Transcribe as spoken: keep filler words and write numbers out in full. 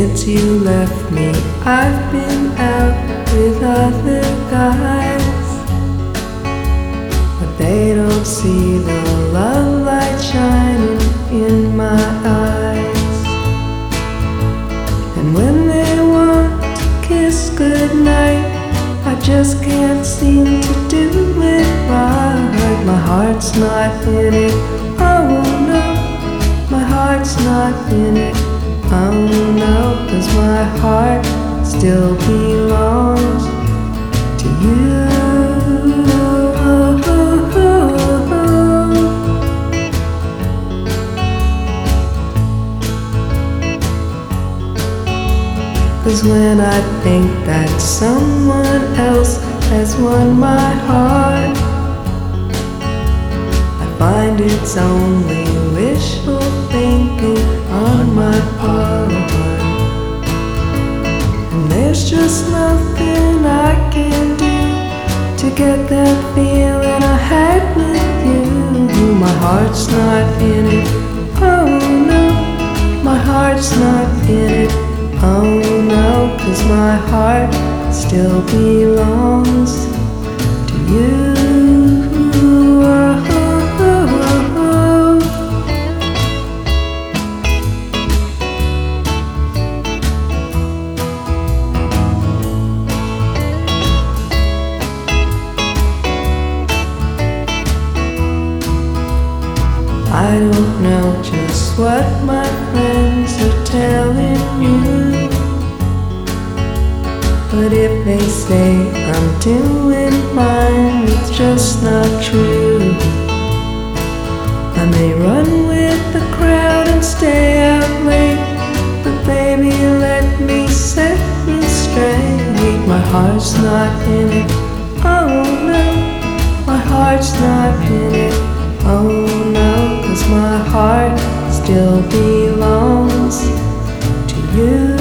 Since you left me, I've been out with other guys, but they don't see the love light shining in my eyes. And when they want to kiss goodnight, I just can't seem to do it right. My heart's not in it, oh no, my heart's not in it, oh no, 'cause my heart still belongs to you. 'Cause when I think that someone else has won my heart, I find it's only wishful thinking on my part. And there's just nothing I can do to get that feeling I had with you. My heart's not in it, oh no, my heart's not in it, oh no, 'cause my heart still belongs to you. I don't know just what my friends are telling you, but if they say I'm doing fine, it's just not true. I may run with the crowd and stay out late, but baby, let me set you straight. My heart's not in it, oh no, my heart's not in it, oh no, 'cause my heart still belongs to you.